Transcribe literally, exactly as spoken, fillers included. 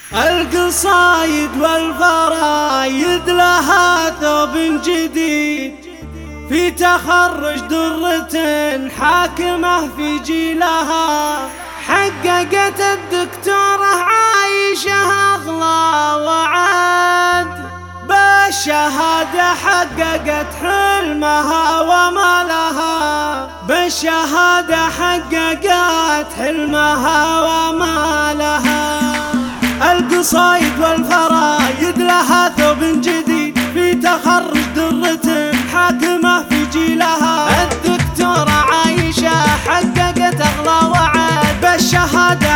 القصايد والفرايد لها ثوب جديد في تخرج درة حاكمة في جيلها. حققت الدكتورة عايشة أغلى وعد، بالشهادة حققت حلمها وما لها، بالشهادة حققت حلمها وما لها. القصايد والفرايد لها ثوب جديد في تخرج درة حاكمة في جيلها. الدكتورة عايشة حققت أغلى وعد، بالشهادة